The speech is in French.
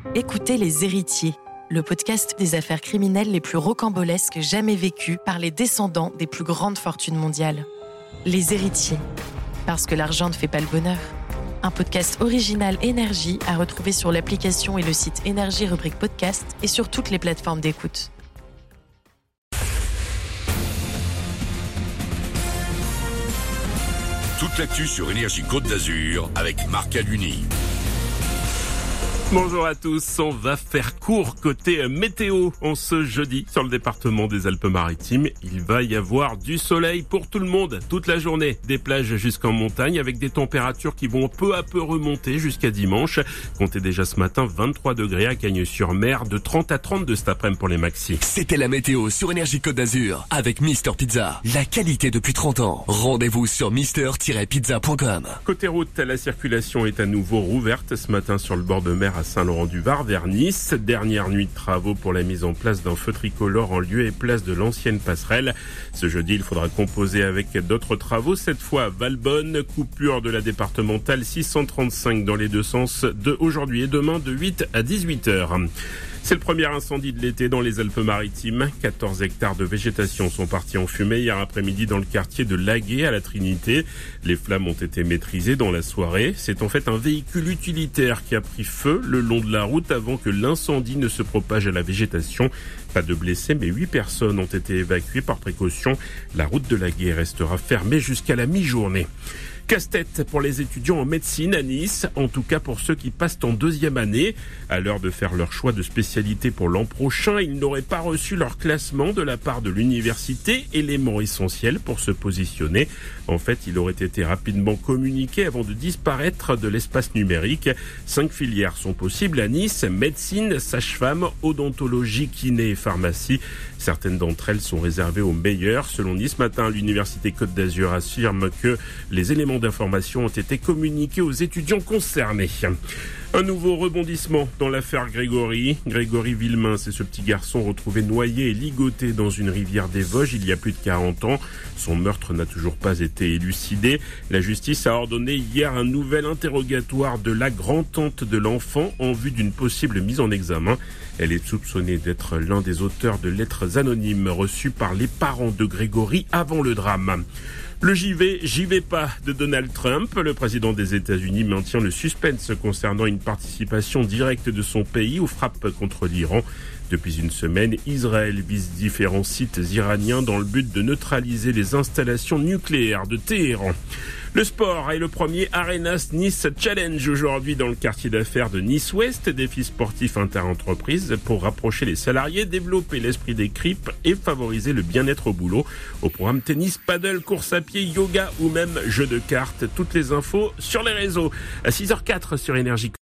Écoutez Les Héritiers, le podcast des affaires criminelles les plus rocambolesques jamais vécues par les descendants des plus grandes fortunes mondiales. Les Héritiers, parce que l'argent ne fait pas le bonheur. Un podcast original Énergie à retrouver sur l'application et le site Énergie rubrique podcast et sur toutes les plateformes d'écoute. Toute l'actu sur Énergie Côte d'Azur avec Marc Aluni. Bonjour à tous, on va faire court côté météo en ce jeudi sur le département des Alpes-Maritimes. Il va y avoir du soleil pour tout le monde toute la journée, des plages jusqu'en montagne avec des températures qui vont peu à peu remonter jusqu'à dimanche. Comptez déjà ce matin 23 degrés à Cagnes-sur-Mer, de 30 à 32 cet après-midi pour les maxis. C'était la météo sur Énergie Côte d'Azur avec Mister Pizza. La qualité depuis 30 ans. Rendez-vous sur mister-pizza.com. Côté route, la circulation est à nouveau rouverte ce matin sur le bord de mer à Saint-Laurent-du-Var vers Nice. Dernière nuit de travaux pour la mise en place d'un feu tricolore en lieu et place de l'ancienne passerelle. Ce jeudi, il faudra composer avec d'autres travaux. Cette fois à Valbonne, coupure de la départementale 635 dans les deux sens de aujourd'hui et demain de 8 à 18 heures. C'est le premier incendie de l'été dans les Alpes-Maritimes. 14 hectares de végétation sont partis en fumée hier après-midi dans le quartier de Laguet à la Trinité. Les flammes ont été maîtrisées dans la soirée. C'est en fait un véhicule utilitaire qui a pris feu le long de la route avant que l'incendie ne se propage à la végétation. Pas de blessés, mais 8 personnes ont été évacuées par précaution. La route de Laguet restera fermée jusqu'à la mi-journée. Casse-tête pour les étudiants en médecine à Nice, en tout cas pour ceux qui passent en deuxième année. À l'heure de faire leur choix de spécialité pour l'an prochain, ils n'auraient pas reçu leur classement de la part de l'université, élément essentiel pour se positionner. En fait, il aurait été rapidement communiqué avant de disparaître de l'espace numérique. 5 filières sont possibles à Nice: médecine, sage-femme, odontologie, kiné et pharmacie. Certaines d'entre elles sont réservées aux meilleurs. Selon Nice Matin, l'université Côte d'Azur affirme que les éléments d'information ont été communiqués aux étudiants concernés. Un nouveau rebondissement dans l'affaire Grégory. Grégory Villemain, c'est ce petit garçon retrouvé noyé et ligoté dans une rivière des Vosges il y a plus de 40 ans. Son meurtre n'a toujours pas été élucidé. La justice a ordonné hier un nouvel interrogatoire de la grand-tante de l'enfant en vue d'une possible mise en examen. Elle est soupçonnée d'être l'un des auteurs de lettres anonymes reçues par les parents de Grégory avant le drame. Le j'y vais pas de Donald Trump. Le président des États-Unis maintient le suspense concernant une participation directe de son pays aux frappes contre l'Iran. Depuis une semaine, Israël vise différents sites iraniens dans le but de neutraliser les installations nucléaires de Téhéran. Le sport et le premier Arenas Nice Challenge aujourd'hui dans le quartier d'affaires de Nice-Ouest. Défi sportif inter-entreprise pour rapprocher les salariés, développer l'esprit d'équipe et favoriser le bien-être au boulot. Au programme tennis, paddle, course à pied, yoga ou même jeu de cartes. Toutes les infos sur les réseaux. À 6h04 sur Énergie.